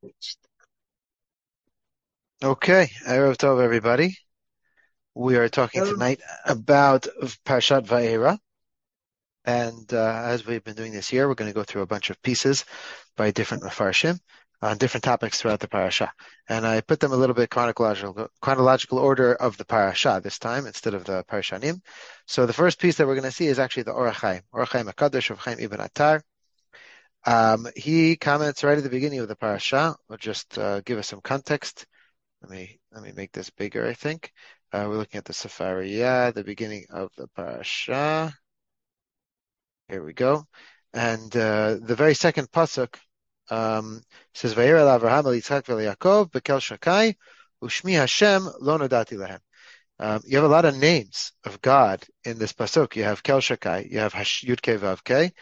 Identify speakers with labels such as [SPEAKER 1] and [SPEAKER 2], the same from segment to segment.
[SPEAKER 1] Okay, Erev Tov, everybody. We are talking tonight about Parshat Va'era, and as we've been doing this year, we're going to go through a bunch of pieces by different Mefarshim on different topics throughout the parasha. And I put them a little bit chronological order of the parasha this time instead of the Parshanim. So the first piece that we're going to see is actually the Orach Chaim HaKadosh of Chaim Ibn Attar. He comments right at the beginning of the parasha. I'll just give us some context. Let me make this bigger, I think. We're looking at the Sefariyah, the beginning of the parasha. Here we go. And the very second pasuk says, "Vayir el Avraham el Yitzchak ve'el Yaakov bekel shakai u'shmi Hashem lo nodati lehem." You have a lot of names of God in this pasuk. You have Kel Shakai, you have Yud-Kei Vav-Kei.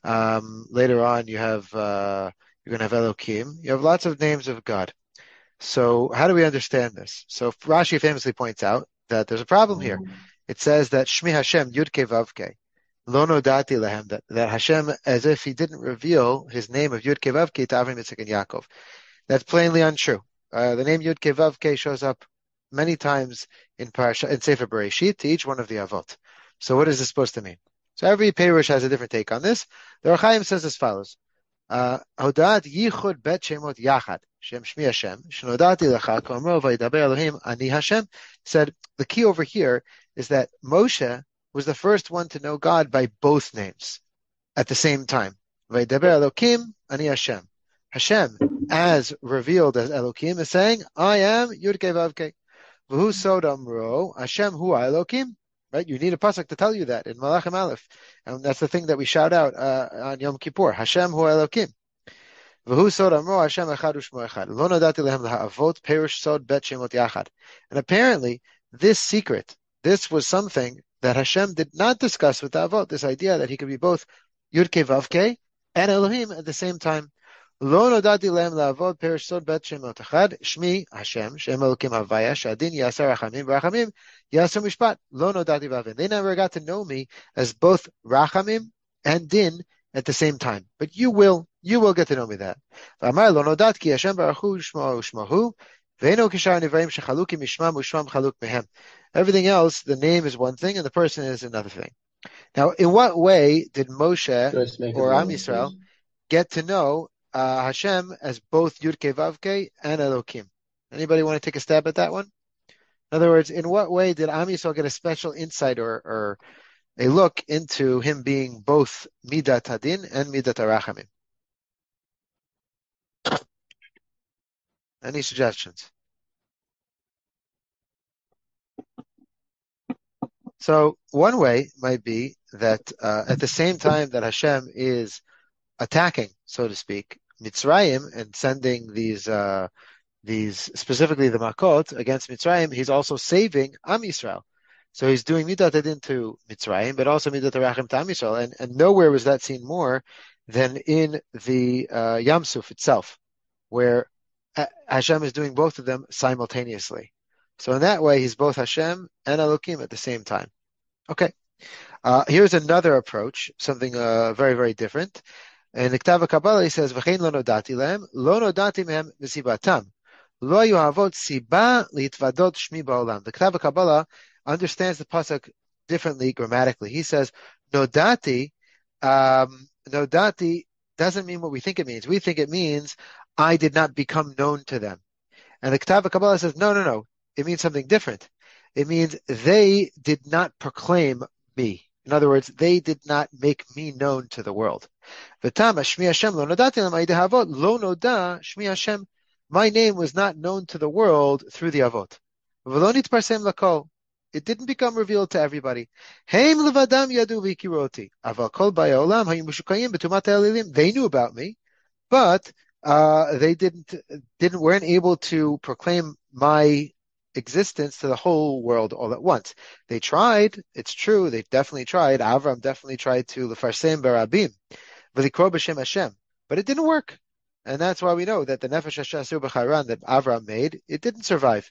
[SPEAKER 1] Later on, you have you're going to have Elokim. You have lots of names of God. So how do we understand this? So Rashi famously points out that there's a problem here. It says that Shmi Hashem Yud-Kei Vav-Kei Lo Nodati Lehem, that Hashem, as if he didn't reveal his name of Yud-Kei Vav-Kei to Avram, Yitzchak, and Yaakov. That's plainly untrue. The name Yud-Kei Vav-Kei shows up many times in Sefer Bereshit to each one of the Avot. So what is this supposed to mean? So every Perush has a different take on this. The Orach Chaim says as follows. Hodat Yichud Bet Shemot Yachad Shem Shmi Hashem Shnodati Lecha Komro Vaydaber Elohim Ani Hashem said the key over here is that Moshe was the first one to know God by both names at the same time. Vaydaber Elohim Ani Hashem. Hashem, as revealed as Elohim, is saying, "I am Yud-Kei Vav-Kei." V'hu Sod Amro Hashem Hu Elohim. Right? You need a pasuk to tell you that in Malachim Aleph. And that's the thing that we shout out on Yom Kippur. Hashem Hu Elokim. V'hu sod amro Hashem echad u'shmo echad. Lo nodati lehem la'avot perush sod bet shemot yachad. And apparently, this secret, this was something that Hashem did not discuss with the Avot, this idea that he could be both Yud-Kei Vav-Kei and Elohim at the same time. Lo nodati lehem la'avot perush sod bet shemot echad. Shmi Hashem, Shem Elokim Havaya, Shadin Yasar Rachamim, Rachamim Yasar Mishpat. Lo nodati vavin. They never got to know me as both Rachamim and Din at the same time. But you will get to know me that. V'amar lo nodat ki Hashem baruch hu shmo u'shmohu ve'eno kishar nivarim shechalukim mishmam u'shmam chaluk mehem. Everything else, the name is one thing and the person is another thing. Now, in what way did Moshe or Am Yisrael get to know Hashem as both Yud-Kei Vav-Kei and Elokim? Anybody want to take a stab at that one? In other words, in what way did Am Yisrael get a special insight or a look into him being both Midat Hadin and Midat Arachamim? Any suggestions? So one way might be that at the same time that Hashem is attacking, so to speak, Mitzrayim and sending these specifically the Makot against Mitzrayim, he's also saving Am Yisrael. So he's doing Midat Hadin to Mitzrayim, but also Midat Arachim to Am Yisrael. And nowhere was that seen more than in the Yam Suf itself, where Hashem is doing both of them simultaneously. So in that way, he's both Hashem and Elokim at the same time. Okay. Here's another approach, something very, very different. In the Ktav HaKabbalah, he says, "V'chein lo nodati lehem, lo nodati mehem mesibatam. Lo hayu havot siba litvadot shmi ba'olam." The Ktav HaKabbalah understands the pasuk differently grammatically. He says, "Nodati doesn't mean what we think it means. We think it means I did not become known to them." And the Ktav HaKabbalah says, no. It means something different. It means they did not proclaim me. In other words, they did not make me known to the world. My name was not known to the world through the Avot. It didn't become revealed to everybody. They knew about me, but they weren't able to proclaim my existence to the whole world all at once. They tried, it's true, they definitely tried. Avram definitely tried to lefarsem barabim, v'likro b'shem Hashem, but it didn't work. And that's why we know that the Nefesh HaShasur b'Charan that Avram made, it didn't survive.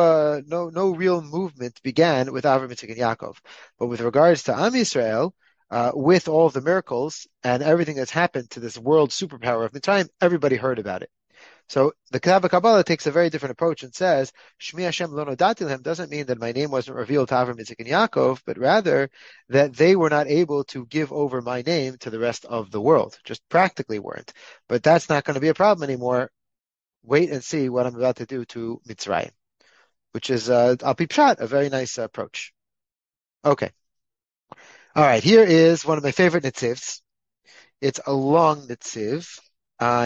[SPEAKER 1] No real movement began with Avram, Yitzchak, and Yaakov. But with regards to Am Yisrael, with all of the miracles and everything that's happened to this world superpower of Mitzrayim, everybody heard about it. So the Ketava Kabbalah takes a very different approach and says, Shmi Hashem lo nodati lehem doesn't mean that my name wasn't revealed to Avram, Yitzchak, and Yaakov, but rather that they were not able to give over my name to the rest of the world. Just practically weren't. But that's not going to be a problem anymore. Wait and see what I'm about to do to Mitzrayim, which is, al pi pshat, a very nice approach. Okay. All right. Here is one of my favorite nitzivs. It's a long nitziv on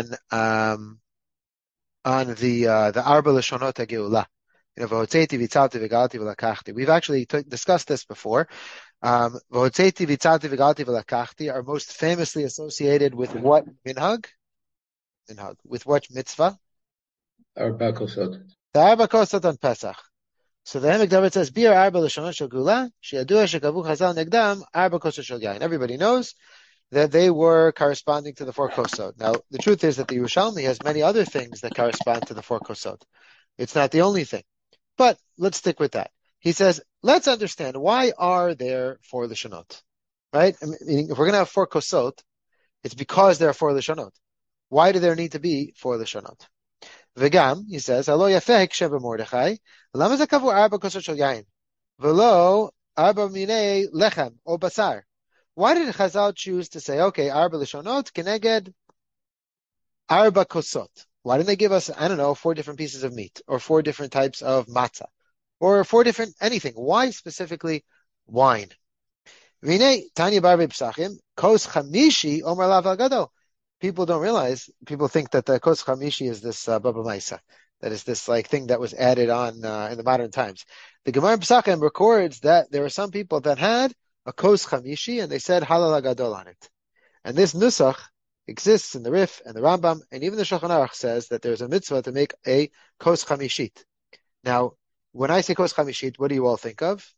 [SPEAKER 1] the Arba Lashonot HaGeula. V'hotzeti v'tzalti v'galti v'lakachti. We've actually discussed this before. V'hotzeti v'tzalti v'galti v'lakachti are most famously associated with what minhag? With what mitzvah?
[SPEAKER 2] Arba Kosot.
[SPEAKER 1] The Arba Kosot on Pesach. So the Hemik David says, Bir Arba Lashonot Shel Gula, she'yadua shekavu chazal negdam, Arba Kosot Shel Yain. Everybody knows that they were corresponding to the 4 kosot. Now, the truth is that the Yerushalmi has many other things that correspond to the 4 kosot. It's not the only thing. But let's stick with that. He says, let's understand, why are there 4 Lashonot? Right? Meaning, if we're going to have 4 kosot, it's because there are 4 Lashonot. Why do there need to be 4 Lashonot? V'gam, he says, Alo yafeh hiksheh b'Mordechai, lama zakavu arba kosot shel yain, v'lo arba minei lechem, o basar. Why did Chazal choose to say, okay, Arba Lashonot, Keneged, Arba Kosot? Why didn't they give us, 4 different pieces of meat, or 4 different types of matzah, or 4 different anything? Why specifically wine? V'nei, Tanya Barbe Psachim, Kos Chamishi, Omar Lav Al-Gado. People don't realize, people think that the Kos Chamishi is this Baba Maisa, that is this thing that was added on in the modern times. The Gemara Psachim records that there were some people that had a kos chamishi, and they said halal gadol on it. And this nusach exists in the Rif and the Rambam, and even the Shulchan Aruch says that there's a mitzvah to make a kos chamishit. Now, when I say kos chamishit, what do you all think of?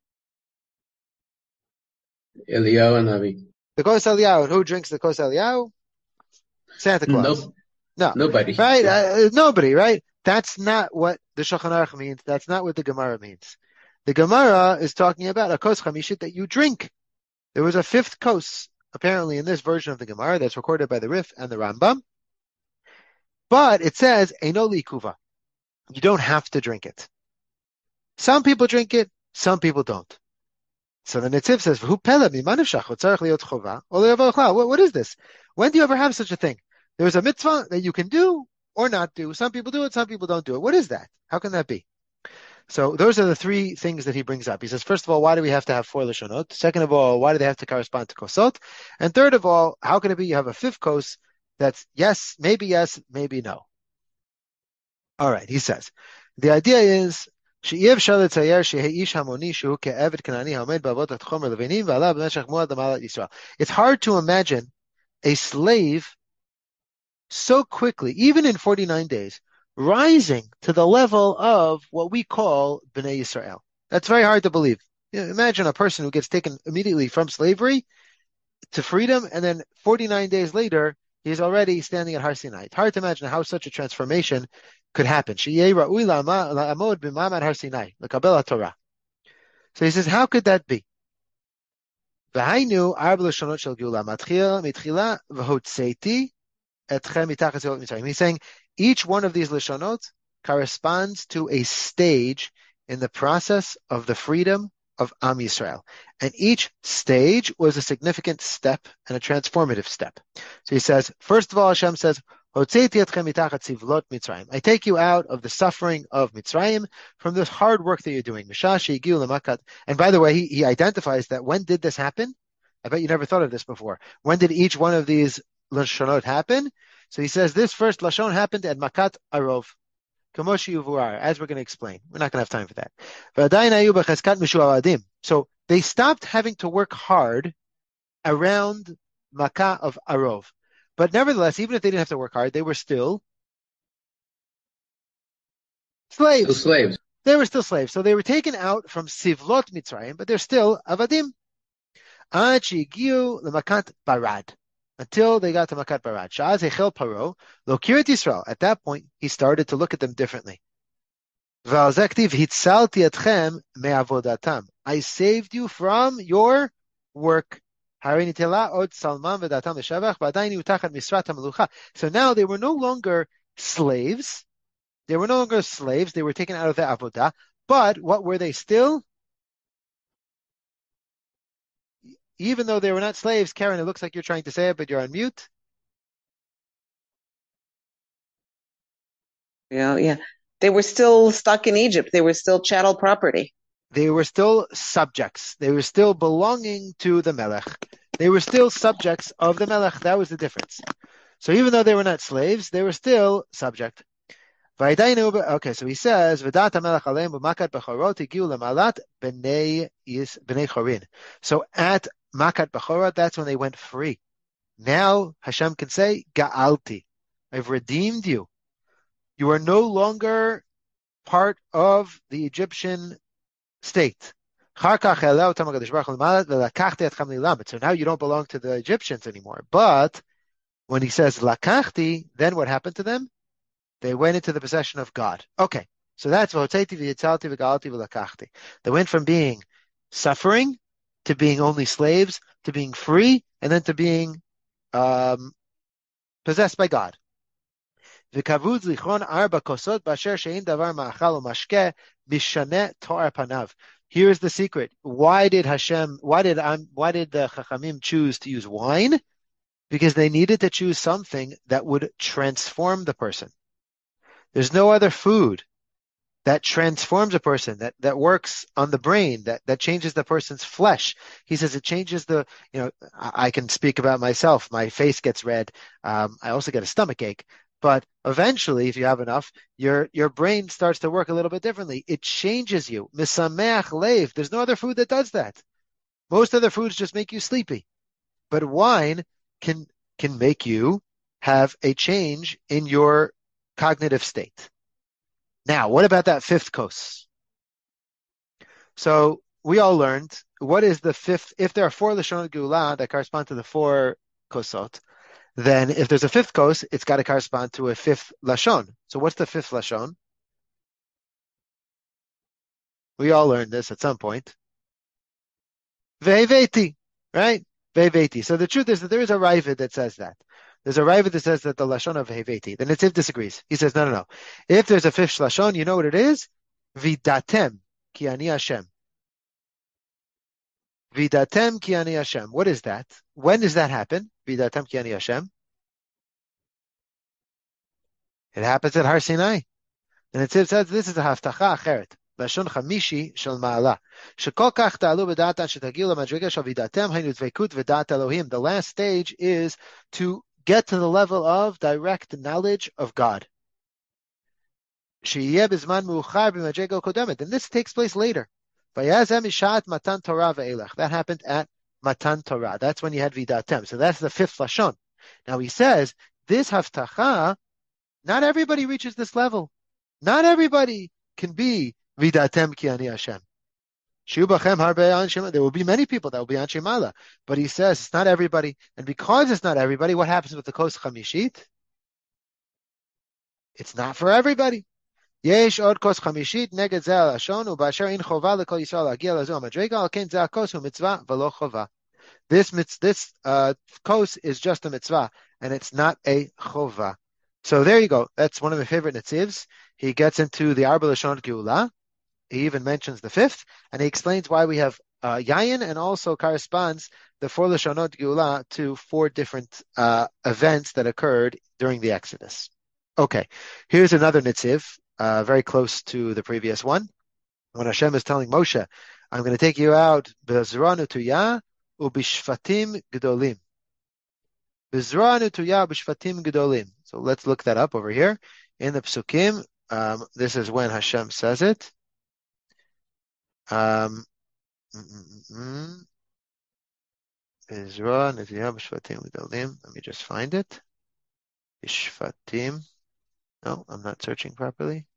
[SPEAKER 2] Eliyahu and Navi.
[SPEAKER 1] The kos Eliyahu. And who drinks the kos Eliyahu? Santa Claus. No.
[SPEAKER 2] Nobody.
[SPEAKER 1] Right? Nobody, right? That's not what the Shulchan Aruch means. That's not what the Gemara means. The Gemara is talking about a kos chamishit that you drink. There was a 5th kos, apparently, in this version of the Gemara that's recorded by the Rif and the Rambam. But it says, Eino likuva. You don't have to drink it. Some people drink it, some people don't. So the Netziv says, what is this? When do you ever have such a thing? There's a mitzvah that you can do or not do. Some people do it, some people don't do it. What is that? How can that be? So those are the 3 things that he brings up. He says, first of all, why do we have to have 4 Lashonot? Second of all, why do they have to correspond to kosot? And third of all, how can it be you have a 5th kos that's yes, maybe no? All right, he says, the idea is, it's hard to imagine a slave so quickly, even in 49 days, rising to the level of what we call Bnei Yisrael. That's very hard to believe. Imagine a person who gets taken immediately from slavery to freedom, and then 49 days later, he's already standing at Har Sinai. It's hard to imagine how such a transformation could happen. So he says, how could that be? He's saying each one of these lashonot corresponds to a stage in the process of the freedom of Am Yisrael. And each stage was a significant step and a transformative step. So he says, first of all, Hashem says, I take you out of the suffering of Mitzrayim from this hard work that you're doing. And by the way, he identifies that when did this happen? I bet you never thought of this before. When did each one of these lashonot happen? So he says this first lashon happened at Makat Arov, as we're going to explain. We're not going to have time for that. So they stopped having to work hard around Makkah of Arov. But nevertheless, even if they didn't have to work hard, they were still slaves. They were still slaves. So they were taken out from Sivlot Mitzrayim, but they're still Avadim. Until they got to Makat Barad. Sha'az Echel Paro, Lo Kirat Yisrael. At that point, he started to look at them differently. V'alzektiv hitzalti etchem me'avodatam. I saved you from your work. So now they were no longer slaves. They were no longer slaves. They were taken out of the avodah. But what were they still? Even though they were not slaves, Karen, it looks like you're trying to say it, but you're on mute.
[SPEAKER 3] Yeah. They were still stuck in Egypt. They were still chattel property.
[SPEAKER 1] They were still subjects. They were still belonging to the Melech. They were still subjects of the Melech. That was the difference. So even though they were not slaves, they were still subject. Okay, so he says, "V'dat Melech aleim b'makat b'chorot higiu lemalat b'nei chorin." So at makat b'chorot, that's when they went free. Now Hashem can say, "Ga'alti, I've redeemed you. You are no longer part of the Egyptian state." So now you don't belong to the Egyptians anymore. But when he says lakachti, then what happened to them? They went into the possession of God. Okay, so that's they went from being suffering to being only slaves to being free and then to being possessed by God. Here's the secret. Why did the Chachamim choose to use wine? Because they needed to choose something that would transform the person. There's no other food that transforms a person, that works on the brain, that changes the person's flesh. He says it changes I can speak about myself. My face gets red. I also get a stomach ache. But eventually, if you have enough, your brain starts to work a little bit differently. It changes you. Misameach leiv. There's no other food that does that. Most other foods just make you sleepy. But wine can make you have a change in your cognitive state. Now, what about that fifth kos? So we all learned, what is the fifth? If there are four Lashon Geula that correspond to the four kosot, then if there's a fifth kos, it's got to correspond to a fifth Lashon. So what's the fifth Lashon? We all learned this at some point. Ve'eveti, right? Ve'eveti. So the truth is that there is a Ravid that says that. There's a Ravid that says that the Lashon of Ve'eveti. The Netziv disagrees. He says, no. If there's a fifth Lashon, you know what it is? Vidatem ki ani Hashem. Vidatem ki ani Hashem. What is that? When does that happen? Vidatem ki ani Hashem. It happens at Har Sinai. And it says this is a haftacha acheret. Lashon chamishi shel ma'ala. Shekol kach ta'alu b'datan shetagiu l'madrega shel vidatem haynu dveikut v'dat Elohim. The last stage is to get to the level of direct knowledge of God. Sheyeh b'zman mu'achar b'madrega kodemet. And this takes place later. Vayazem ishat matan Torah ve'elach. That happened at Matan Torah. That's when you had vidatem. So that's the fifth lashon. Now he says this haftacha. Not everybody reaches this level. Not everybody can be vidatem ki ani Hashem. There will be many people that will be anshe mala, but he says it's not everybody. And because it's not everybody, what happens with the kos chamishit? It's not for everybody. Yesh od kos chamishit neged zeh lashon u'basher in chova lekol Yisrael agia lazu hamadrega al ken zeh kos hu mitzvah v'lo chova. This kos is just a mitzvah and it's not a chova. So there you go. That's one of my favorite netzivs. He gets into the Arba Lashon Geula. He even mentions the fifth, and he explains why we have Yayin, and also corresponds the four Lashonot Geula to four different events that occurred during the Exodus. Okay, here's another netziv, very close to the previous one. When Hashem is telling Moshe, I'm going to take you out, B'zra Nutuyah u'bishfatim gedolim. B'zra Nutuyah u'bishfatim gedolim. So let's look that up over here in the Psukim. This is when Hashem says it. Let me just find it. Bishfatim. No, I'm not searching properly.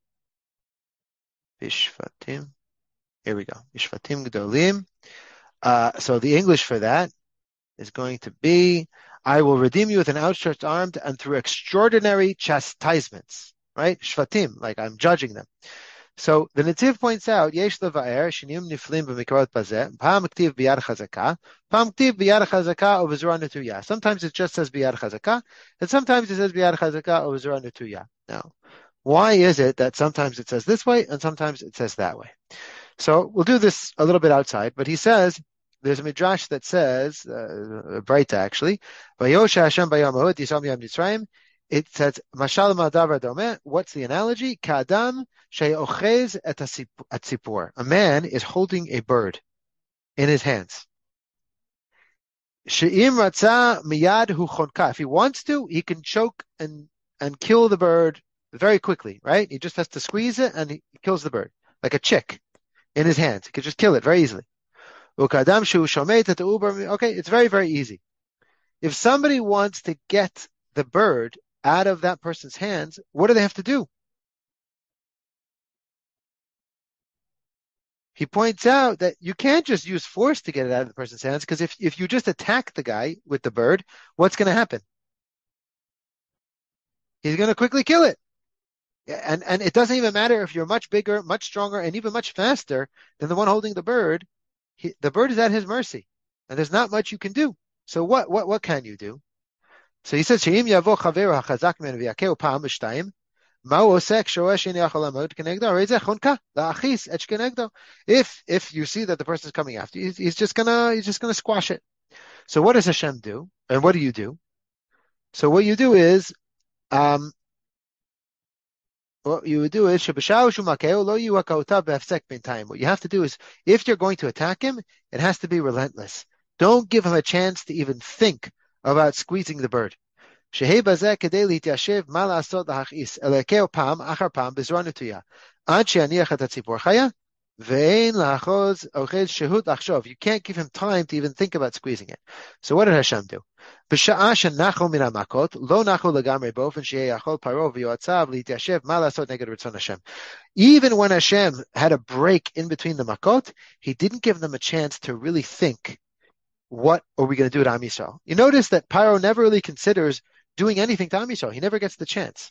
[SPEAKER 1] Bishfatim. Here we go. Bishfatim gedolim. So the English for that is going to be, I will redeem you with an outstretched arm and through extraordinary chastisements, right? Shvatim, like I'm judging them. So the Netziv points out, Yesh leva'er shinim niflim b'mikrot bazeh, pa'am ktiv biyad chazaka, pa'am ktiv biyad chazaka or b'zura netuya. Sometimes it just says biyad chazaka, and sometimes it says biyad chazaka or b'zura netuya. Now, why is it that sometimes it says this way and sometimes it says that way? So we'll do this a little bit outside, but he says, there's a midrash that says, Breita actually, Vayosha Hashem bayom ha'od yisam yam Yisraim. It says, Mashal ma'davar domeh. What's the analogy? Ka'adam she'ochez et tzipor. A man is holding a bird in his hands. She'im ratza miyad hu chonka. If he wants to, he can choke and kill the bird very quickly, right? He just has to squeeze it and he kills the bird, like a chick in his hands. He can just kill it very easily. Okay, it's very, very easy. If somebody wants to get the bird out of that person's hands, what do they have to do? He points out that you can't just use force to get it out of the person's hands, because if you just attack the guy with the bird, what's going to happen? He's going to quickly kill it. And it doesn't even matter if you're much bigger, much stronger, and even much faster than the one holding the bird. The bird is at his mercy, and there's not much you can do. So what can you do? So he says, if you see that the person is coming after you, he's just gonna squash it. So what does Hashem do? And what do you do? So what you do is, what you have to do is, if you're going to attack him, it has to be relentless. Don't give him a chance to even think about squeezing the bird. You can't give him time to even think about squeezing it. So what did Hashem do? Even when Hashem had a break in between the makot, he didn't give them a chance to really think, what are we going to do to Am Yisrael? You notice that Paro never really considers doing anything to Am Yisrael. He never gets the chance.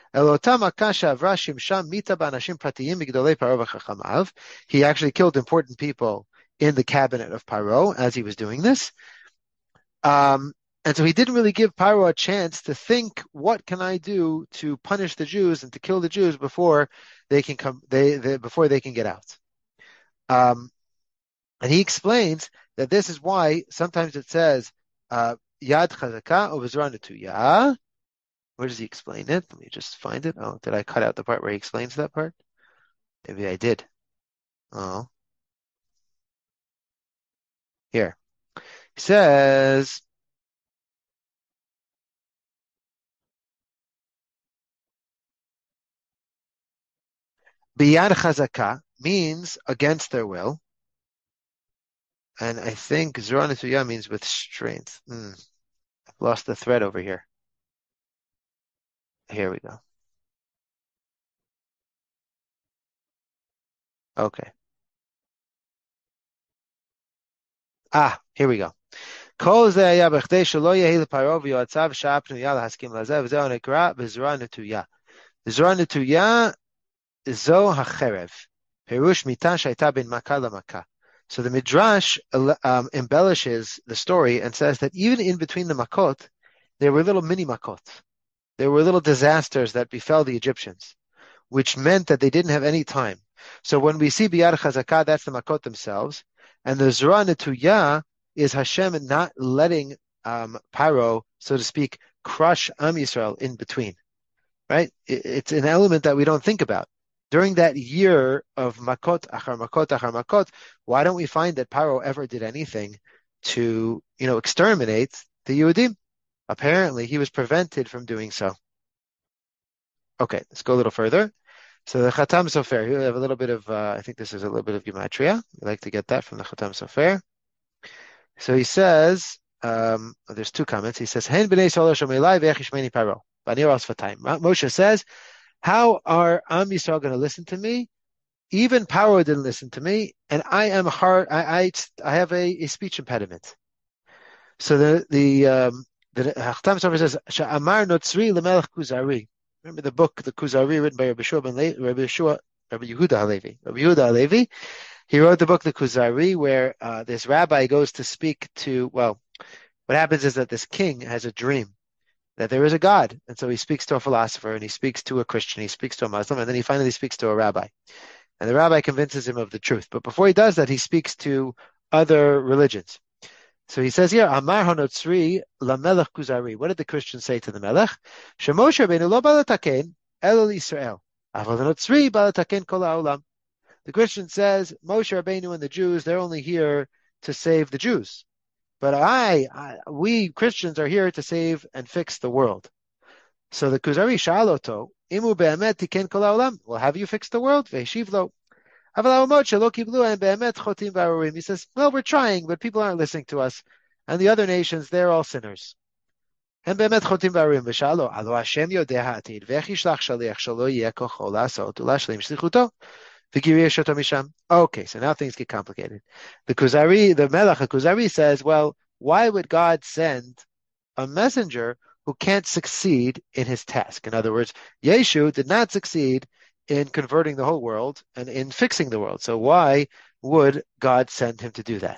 [SPEAKER 1] He actually killed important people in the cabinet of Paro as he was doing this. And so he didn't really give Paro a chance to think, what can I do to punish the Jews and to kill the Jews before they can come, before they can get out. And he explains that this is why sometimes it says Yad Chazaka or V'zura Netuya. Where does he explain it? Let me just find it. Oh, did I cut out the part where he explains that part? Maybe I did. Oh. Here. He says, Biyad Chazaka means against their will. And I think V'zura Netuya means with strength. I've lost the thread over here. Here we go. Okay. Here we go. Kol ze haya b'chdei shelo yehi l'paro v'yoatzav sha'ah pnuya l'haskim lazeh v'zeh nekra b'zura netuya. V'zura netuya zo hacherev. Perush mita shayta bin makah lamakah. So the Midrash embellishes the story and says that even in between the makot, there were little mini makot. There were little disasters that befell the Egyptians, which meant that they didn't have any time. So when we see Biyad Chazakah, that's the makot themselves. And the Zura Netuya is Hashem not letting Paro, so to speak, crush Am Yisrael in between. Right? It's an element that we don't think about. During that year of makot, achar makot, achar makot, why don't we find that Paro ever did anything to, exterminate the Yehudim? Apparently, he was prevented from doing so. Okay, let's go a little further. So the Khatam Sofer, here we have a little bit of, I think this is a little bit of Gematria. We like to get that from the Khatam Sofer. So he says, there's two comments. He says, Hen b'nei Yisrael shomelai ve'echishmeni Paro. Banir al Sfatayim. Moshe says, how are Am Yisrael going to listen to me? Even Paro didn't listen to me, and I am hard. I have a speech impediment. So the Khatam Sofer says, Sha'amar Notzri lemelech Kuzari. Remember the book, the Kuzari, written by Rabbi Yeshua Rabbi Yehuda Halevi. Rabbi Yehuda Halevi, he wrote the book The Kuzari, where this rabbi goes to speak to, well, what happens is that this king has a dream that there is a God. And so he speaks to a philosopher, and he speaks to a Christian, he speaks to a Muslim, and then he finally speaks to a rabbi. And the rabbi convinces him of the truth. But before he does that, he speaks to other religions. So he says here, Amar Hanotzri lamelech Kuzari. What did the Christians say to the Melech? Shemoshe Rabbeinu lo ba lataken elo Yisrael. Aval Hanotzri ba lataken kol ha'olam. The Christian says, Moshe Rabbeinu and the Jews, they're only here to save the Jews. But we Christians are here to save and fix the world. So the Kuzari shaloto, Imu be'emet tiken kol ha'olam. Well, have you fixed the world? Ve'eshiv lo. He says, well, we're trying, but people aren't listening to us. And the other nations, they're all sinners. Okay, so now things get complicated. The Melech Kuzari says, well, why would God send a messenger who can't succeed in his task? In other words, Yeshu did not succeed in converting the whole world and in fixing the world. So why would God send him to do that?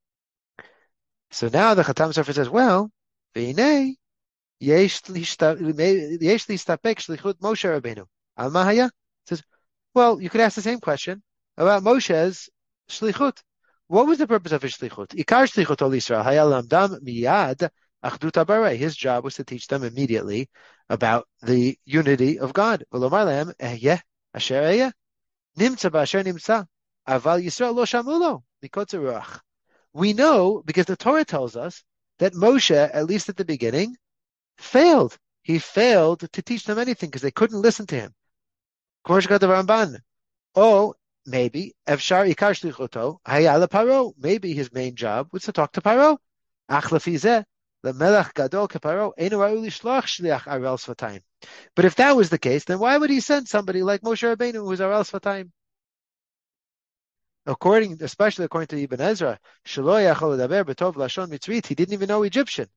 [SPEAKER 1] So now the Khatam Sofer says, well, V'inei yesh listapek shlichut Moshe Rabbeinu. Al mahaya? Says, well, you could ask the same question about Moshe's shlichut. What was the purpose of his shlichut? Ikar shlichut ol Yisrael hayal lamdam miyad achdut habarei. His job was to teach them immediately about the unity of God. V'lomar lehem ehyeh asher ehyeh nimtza b'asher nimtza aval Yisrael lo shamulo mikotzer ruach. We know because the Torah tells us that Moshe, at least at the beginning, failed. He failed to teach them anything because they couldn't listen to him. Ramban. Oh, maybe Efshar Ikar Shlichuto Hayala Paro. Maybe his main job was to talk to Paro. Achlafizeh the Melech Gadol Kaparo Einu Ra'u Lishlach Shliach Arel Svatayim. But if that was the case, then why would he send somebody like Moshe Rabbeinu who was Arel Svatayim? Especially according to Ibn Ezra, Shelo Yachol Ledaber B'Tov Lashon Mitzrit. He didn't even know Egyptian.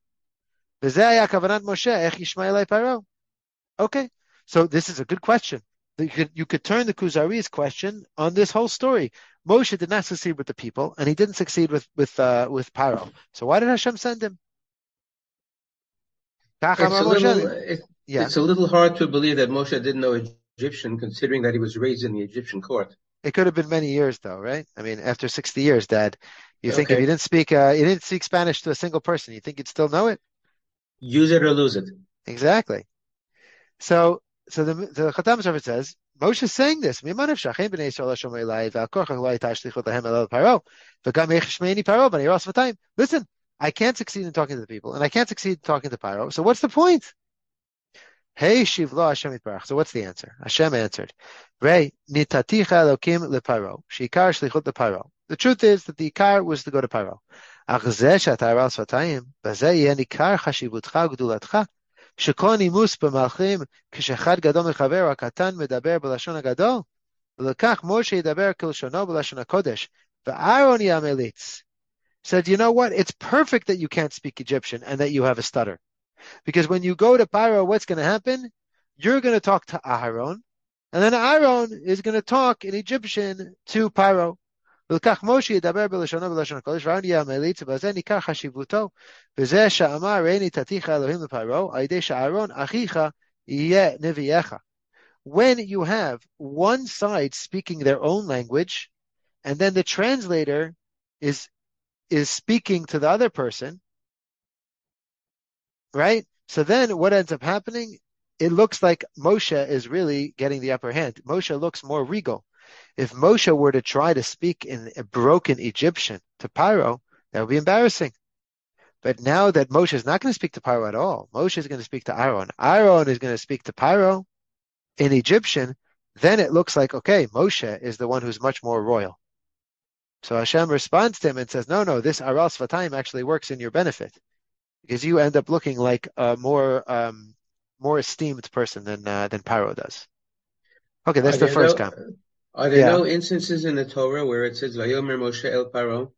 [SPEAKER 1] Okay, so this is a good question. You could turn the Kuzari's question on this whole story. Moshe did not succeed with the people, and he didn't succeed with Paro. So why did Hashem send him?
[SPEAKER 2] It's a little hard to believe that Moshe didn't know Egyptian, considering that he was raised in the Egyptian court.
[SPEAKER 1] It could have been many years, though, right? I mean, after 60 years, Dad, you think if you didn't speak Spanish to a single person, you think you'd still know it?
[SPEAKER 2] Use it or lose it.
[SPEAKER 1] Exactly. So the Khatam Sofer says, Moshe is saying this. Listen, I can't succeed in talking to the people, and I can't succeed in talking to Paro. So what's the point? Hey, Shivlo Hashem Yitbarach. So what's the answer? Hashem answered, Rei nitaticha Elokim leparo, shikar shlichut leparo. The truth is that the ikar was to go to Paro. Ach zeh she'ata aral svatayim, bazeh yeh nikar chashivutcha u'gedulatcha, shekol nimus b'malchim, k'shechad gadol mechaver ha'katan medaber b'lashon ha'gadol, v'lekach Moshe yidaber kilshono b'lashon ha'kodesh, v'Aaron yamelitz. Said, you know what? It's perfect that you can't speak Egyptian and that you have a stutter. Because when you go to Paro, what's going to happen? You're going to talk to Aaron, and then Aaron is going to talk in Egyptian to Paro. ולקח משה ידבר בלשונו בלשון הקודש, ואהרון יהיה המליץ, ובזה ניכר חשיבותו, וזה שאמר ראי נתתיך אלוהים לפרעה, על ידי שאהרון אחיך יהיה נביאך. When you have one side speaking their own language, and then the translator is speaking to the other person, right? So then what ends up happening? It looks like Moshe is really getting the upper hand. Moshe looks more regal. If Moshe were to try to speak in a broken Egyptian to Paro, that would be embarrassing. But now that Moshe is not going to speak to Paro at all, Moshe is going to speak to Aaron. Aaron is going to speak to Paro in Egyptian. Then it looks like, okay, Moshe is the one who's much more royal. So Hashem responds to him and says, no, this Aral Svatayim actually works in your benefit, because you end up looking like a more esteemed person than Paro does. Okay, that's the first comment.
[SPEAKER 2] Are there no instances in the Torah where it says Vayomer Moshe el Paro?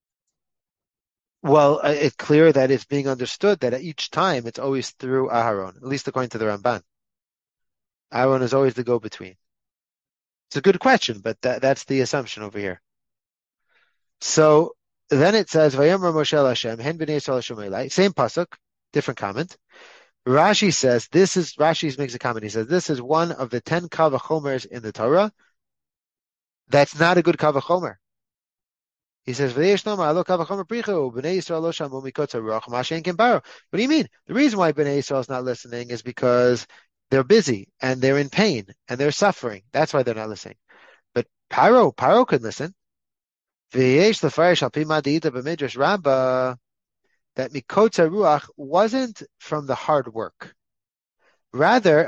[SPEAKER 1] Well, it's clear that it's being understood that at each time it's always through Aharon, at least according to the Ramban. Aaron is always the go-between. It's a good question, but that's the assumption over here. So then it says, Vayomer Moshe Hashem, Hen b'nei Yisrael Hashem Elai. Same pasuk, different comment. Rashi says, Rashi makes a comment. He says, this is one of the 10 Kal V'chomers in the Torah. That's not a good Kal V'chomer. He says, what do you mean? The reason why Bnei Yisrael is not listening is because they're busy and they're in pain and they're suffering. That's why they're not listening. But Paro could listen. That Mikotza Ruach wasn't from the hard work. Rather,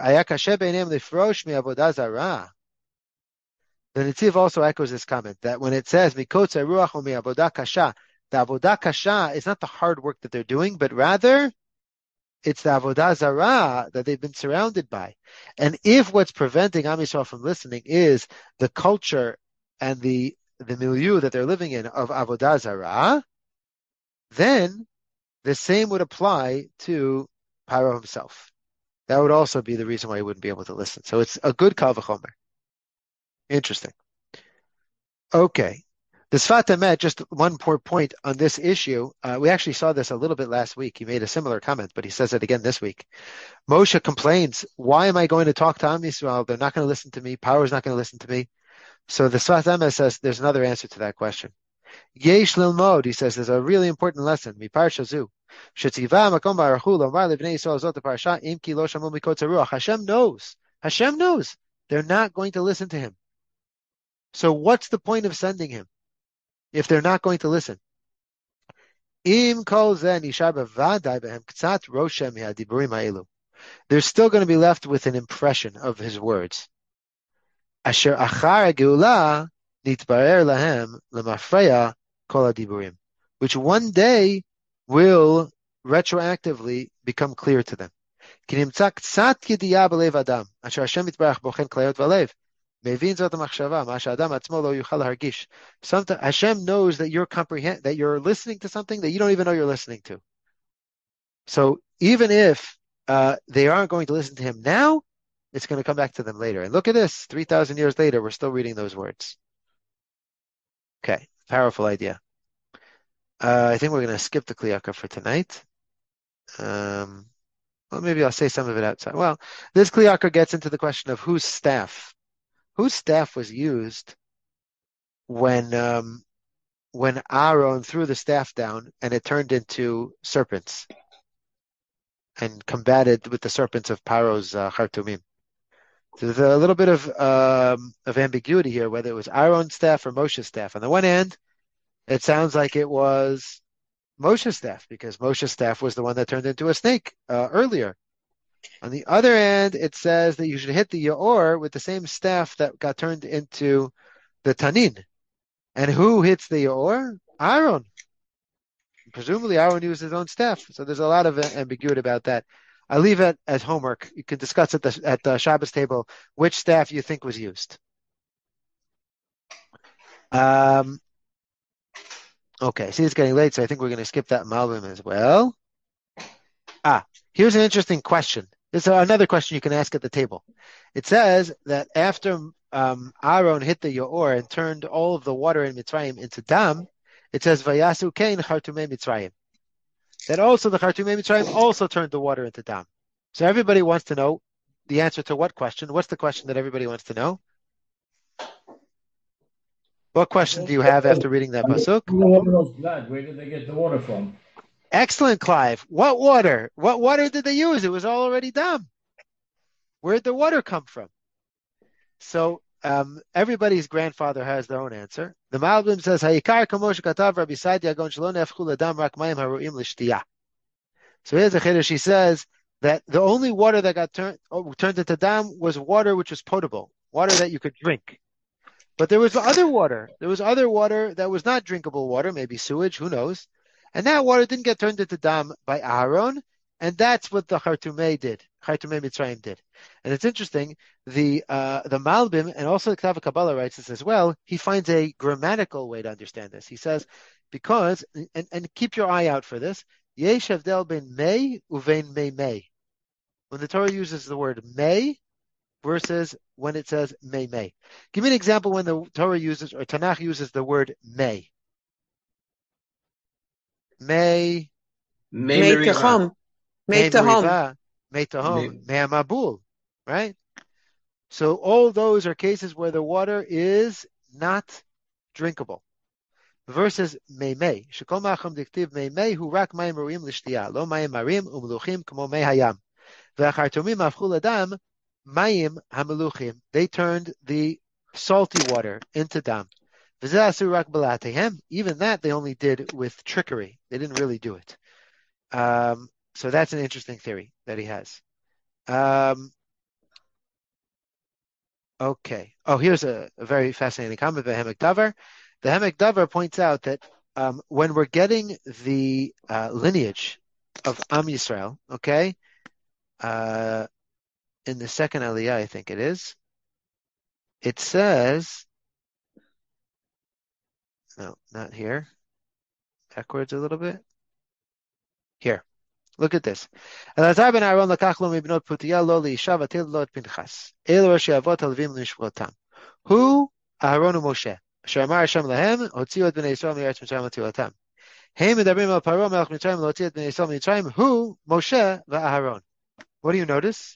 [SPEAKER 1] the Netziv also echoes this comment that when it says Mikotza Ruach Omi Avodah Kasha, the Avodah Kasha is not the hard work that they're doing, but rather it's the Avodah Zarah that they've been surrounded by. And if what's preventing Am Yisrael from listening is the culture and the milieu that they're living in of Avodah Zarah, then the same would apply to Paro himself. That would also be the reason why he wouldn't be able to listen. So it's a good Kal V'chomer. Interesting. Okay. The Sfat Emet, just one poor point on this issue. We actually saw this a little bit last week. He made a similar comment, but he says it again this week. Moshe complains, why am I going to talk to Am Yisrael? They're not going to listen to me. Paro is not going to listen to me. So the Sfat Emet says there's another answer to that question. Yesh lilmod, he says, there's a really important lesson. Miparsha zu. Hashem knows they're not going to listen to him. So what's the point of sending him if they're not going to listen? They're still going to be left with an impression of his words. Which one day will retroactively become clear to them. Sometimes Hashem knows that you're listening to something that you don't even know you're listening to. So even if they aren't going to listen to him now, it's going to come back to them later. And look at this, 3,000 years later, we're still reading those words. Okay, powerful idea. I think we're going to skip the Kli Yakar for tonight. Well, maybe I'll say some of it outside. Well, this Kli Yakar gets into the question of whose staff was used when Aaron threw the staff down and it turned into serpents and combated with the serpents of Paro's Chartumim. So there's a little bit of ambiguity here, whether it was Aaron's staff or Moshe's staff. On the one hand, it sounds like it was Moshe's staff, because Moshe's staff was the one that turned into a snake earlier. On the other hand, it says that you should hit the Yaor with the same staff that got turned into the Tanin. And who hits the Yaor? Aaron. Presumably Aaron used his own staff. So there's a lot of ambiguity about that. I leave it as homework. You can discuss at the Shabbos table which staff you think was used. Okay, see, it's getting late, so I think we're going to skip that Malbim as well. Here's an interesting question. This is another question you can ask at the table. It says that after Aaron hit the Yaor and turned all of the water in Mitzrayim into dam, it says Vayasu Kain Chartumei Mitzrayim. That also the Chartumei Mitzrayim also turned the water into dam. So everybody wants to know the answer to what question? What's the question that everybody wants to know? What question do you have after reading that pasuk?
[SPEAKER 4] Where did they get the water from?
[SPEAKER 1] Excellent, Clive. What water? What water did they use? It was already dam. Where did the water come from? So everybody's grandfather has their own answer. The Malbim says, "Hayikar kamosh katav Rabbi Sadia gon shelo nefchu ledam rak mayim haruim l'shtiyah." So here's a chiddush. He says that the only water that got turned into dam was water which was potable, water that you could drink. But there was other water. There was other water that was not drinkable water, maybe sewage, who knows? And that water didn't get turned into dam by Aaron, and that's what the Chartumei did. Chartumei Mitzrayim did. And it's interesting, the Malbim, and also the Ktav Kabbalah writes this as well, he finds a grammatical way to understand this. He says, because, and keep your eye out for this, Yesh Havdel ben Mei uvein Mei Mei. When the Torah uses the word Mei, versus when it says may. Give me an example when the Torah uses, or Tanakh uses the word may. May
[SPEAKER 3] Tehom. May Tehom.
[SPEAKER 1] May Amabul, right? So all those are cases where the water is not drinkable. Versus may. Shekol ma'acham diktiv may hu rak mayim ruim l'shtiyah, lo mayim marim u'meluchim k'mo may hayam. Ve'achartomim afchu l'dam mayim hameluchim. They turned the salty water into dam. V'zeh asur rak b'latehem. Even that they only did with trickery. They didn't really do it. So that's an interesting theory that he has. Okay. Oh, here's a very fascinating comment by Ha'amek Davar. The Ha'amek Davar points out that when we're getting the lineage of Am Yisrael, okay, in the second Aliyah, I think it is, it says, no, not here, backwards a little bit. Here. Look at this. Elazar ben Aaron lakach lo mibnot Putiel lo liisha vatil lo et Pinchas. Elu rashi avot halevim lishvotam. Hu Aaron u'Moshe. Asher amar Hashem lahem hotziu et bnei Yisrael mi'eretz Mitzrayim v'tilatam. Hein medabrim al Paro melech Mitzrayim l'hotzi et bnei Yisrael mi'Mitzrayim. Hu Moshe v'Aaron. What do you notice?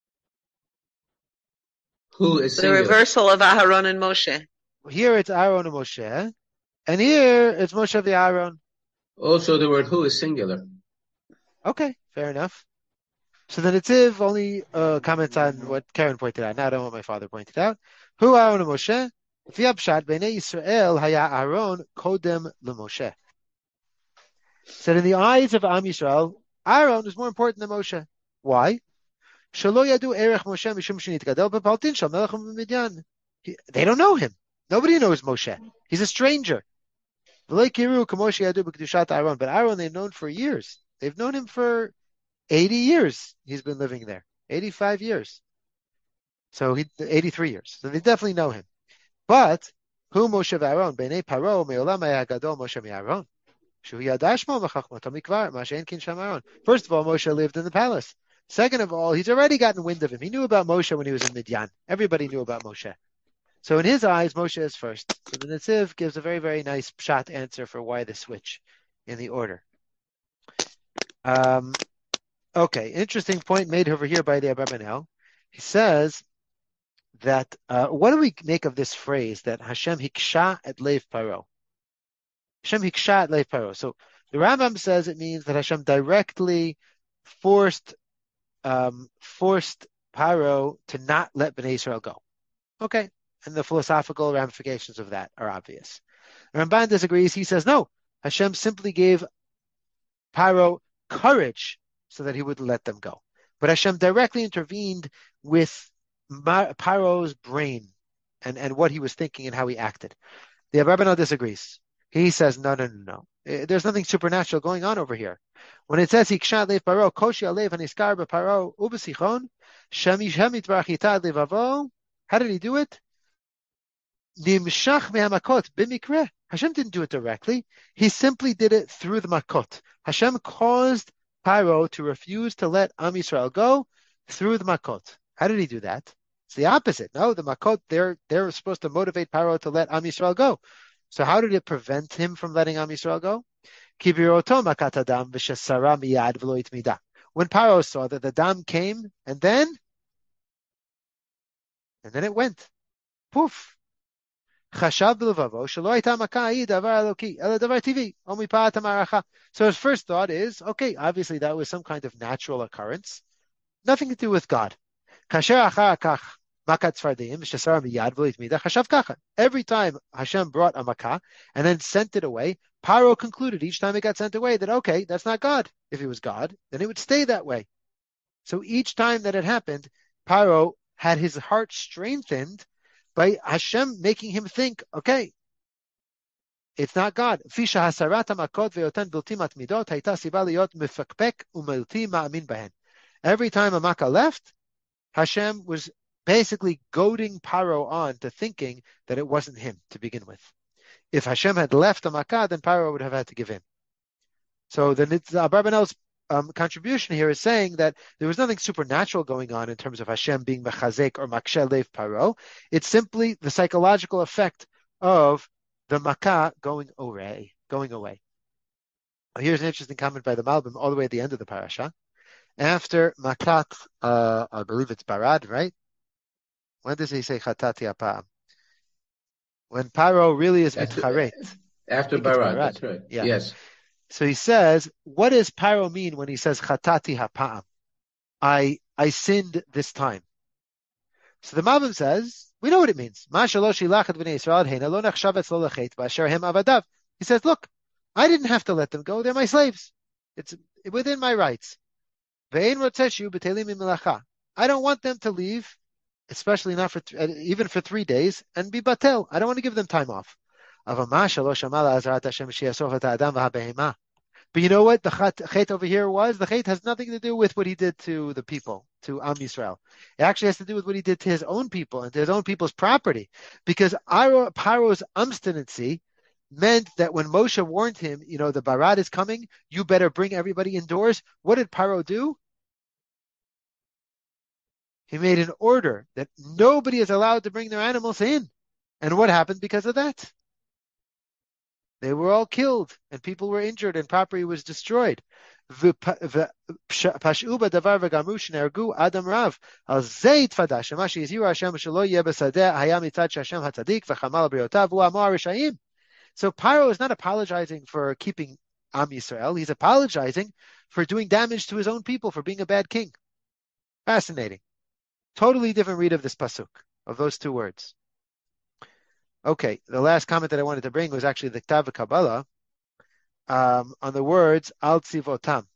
[SPEAKER 2] Who is
[SPEAKER 3] the reversal of Aharon and Moshe.
[SPEAKER 1] Here it's Aaron and Moshe, and here it's Moshe v'Aaron.
[SPEAKER 2] Also, the word who is singular.
[SPEAKER 1] Okay, fair enough. So the Netziv only comments on what Karen pointed out, not on what my father pointed out. Hu Aaron and Moshe, v'yabshat b'nei Yisrael haya Aaron kodem l'Moshe. Said in the eyes of Am Yisrael, Aaron is more important than Moshe. Why? Shelo yadu erech Moshe mishum shenitgadel b'paltin shel melech u'midyan. They don't know him. Nobody knows Moshe. He's a stranger. But Aaron they've known for years. They've known him for 80 years. He's been living there. 85 years. So 83 years. So they definitely know him. But who Moshe v'Aaron? B'nei Paro me'olam ha'gadol Moshe me'Aaron. Shu yadashmo v'chachmato mikvar ma'she'en kin sham Aaron. First of all, Moshe lived in the palace. Second of all, he's already gotten wind of him. He knew about Moshe when he was in Midian. Everybody knew about Moshe. So in his eyes, Moshe is first. So the Netziv gives a very, very nice pshat answer for why the switch in the order. Okay, interesting point made over here by the Abarbanel. He says that, what do we make of this phrase that Hashem hiksha et leiv paro? Hashem hiksha et leiv paro. So the Rambam says it means that Hashem directly forced Paro to not let Bnei Israel go. Okay, and the philosophical ramifications of that are obvious. Ramban disagrees. He says, no, Hashem simply gave Paro courage so that he would let them go. But Hashem directly intervened with Paro's brain and what he was thinking and how he acted. The Abarbanel disagrees. He says, no. There's nothing supernatural going on over here. When it says, Hiksha lev Paro, Koshi alev haniskar b'Paro ubesichon, Shemit barachitad levavo. How did he do it? Nimshach mehamakot b'mikre. Hashem didn't do it directly. He simply did it through the makot. Hashem caused Paro to refuse to let Am Yisrael go through the makot. How did he do that? It's the opposite. No, the makot, they're supposed to motivate Paro to let Am Yisrael go. So how did it prevent him from letting Am Yisrael go? When Paro saw that the dam came, and then it went. Poof. So his first thought is, okay, obviously that was some kind of natural occurrence. Nothing to do with God. Every time Hashem brought a makah and then sent it away, Paro concluded each time it got sent away that, okay, that's not God. If it was God, then it would stay that way. So each time that it happened, Paro had his heart strengthened by Hashem making him think, okay, it's not God. Every time a makah left, Hashem was basically goading Paro on to thinking that it wasn't him to begin with. If Hashem had left a makah, then Paro would have had to give in. So the Abarbanel's contribution here is saying that there was nothing supernatural going on in terms of Hashem being mechazek or maksheh lev paro. It's simply the psychological effect of the makah going away. Here's an interesting comment by the Malbim all the way at the end of the parasha. After makat, I believe it's barad, right? When does he say chatati apam? When Paro really is mitcharet.
[SPEAKER 2] After barad, that's right.
[SPEAKER 1] Yeah.
[SPEAKER 2] Yes.
[SPEAKER 1] So he says, what does Paro mean when he says chatati hapam? I sinned this time. So the Malbim says, we know what it means. He says, look, I didn't have to let them go. They're my slaves. It's within my rights. I don't want them to leave, especially not even for 3 days, and be batel. I don't want to give them time off. But you know what? The chet over here was, the chet has nothing to do with what he did to the people, to Am Yisrael. It actually has to do with what he did to his own people and to his own people's property. Because Paro's obstinacy meant that when Moshe warned him, the Barad is coming, you better bring everybody indoors. What did Paro do? He made an order that nobody is allowed to bring their animals in. And what happened because of that? They were all killed, and people were injured, and property was destroyed. Adam Rav al Zayt Fadash Mashi Yiziru Hashem Shelo Yeh B'Sadeh Hayam Mitzad Hashem Hatzadik V'Chamal Briotav Hu Amar Rishayim. So Paro is not apologizing for keeping Am Yisrael. He's apologizing for doing damage to his own people, for being a bad king. Fascinating. Totally different read of this pasuk, of those two words. Okay, the last comment that I wanted to bring was actually the Ktav Kabbalah on the words Al Tzivotam.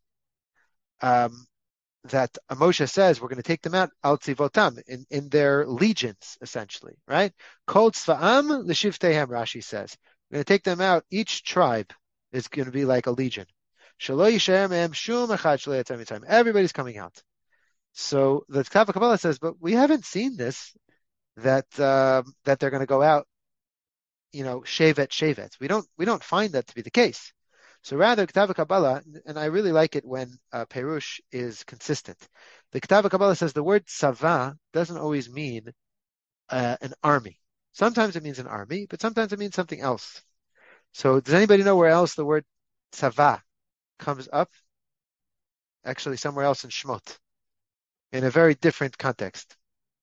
[SPEAKER 1] That Moshe says we're going to take them out Al Tzivotam in their legions, essentially, right? Kol Tzva'am L'Shivteihem, Rashi says. We're going to take them out. Each tribe is going to be like a legion. Shelo Yishayer Mehem Shum Echad Shelo Yatzar Mitzrayim. Everybody's coming out. So the Ktav Kabbalah says, but we haven't seen this, that they're going to go out, shevet. We don't find that to be the case. So rather, Ktav Kabbalah, and I really like it when Perush is consistent. The Ktav Kabbalah says the word tzava doesn't always mean an army. Sometimes it means an army, but sometimes it means something else. So does anybody know where else the word tzava comes up? Actually, somewhere else in Shmot, in a very different context.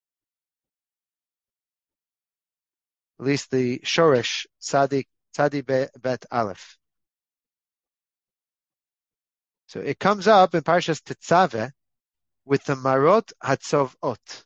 [SPEAKER 1] At least the Shoresh Tzadi Bet Aleph. So it comes up in Parshas Tetzaveh with the Marot Hatzovot,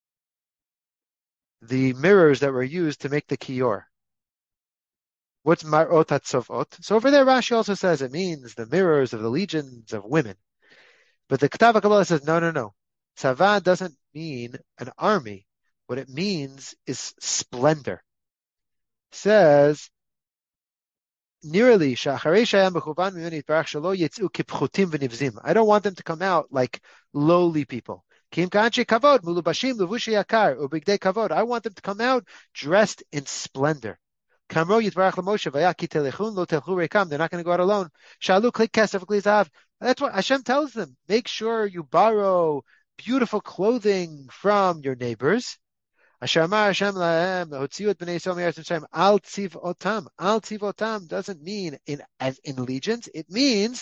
[SPEAKER 1] the mirrors that were used to make the Kiyor. What's Marot Hatzovot? So over there Rashi also says it means the mirrors of the legions of women. But the Ktav Kabbalah says, no. Tzava doesn't mean an army. What it means is splendor. Says, nearly, I don't want them to come out like lowly people. I want them to come out dressed in splendor. They're not going to go out alone. That's what Hashem tells them. Make sure you borrow beautiful clothing from your neighbors. Al tziv'otam doesn't mean as in legions. It means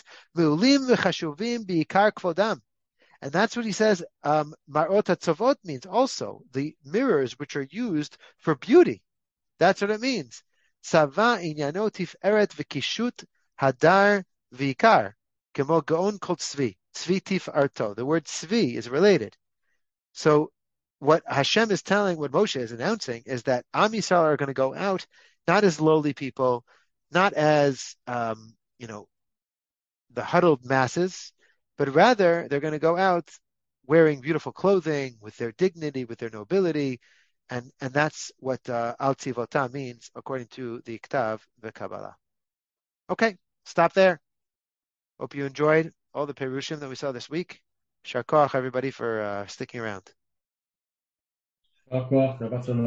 [SPEAKER 1] and that's what he says. Marot hatzovot means also the mirrors which are used for beauty. That's what it means. Tzava inyano tiferet v'kishut hadar v'ikar kemo gaon kol tzvi. Tzvi tifarto. The word tzvi is related. So what Hashem is telling, what Moshe is announcing, is that Am Yisrael are going to go out not as lowly people, not as the huddled masses, but rather they're going to go out wearing beautiful clothing with their dignity, with their nobility, and that's what Al Tzivota means according to the Ktav Kabbalah. Okay, stop there. Hope you enjoyed all the Perushim that we saw this week. Shar koach, everybody, for sticking around.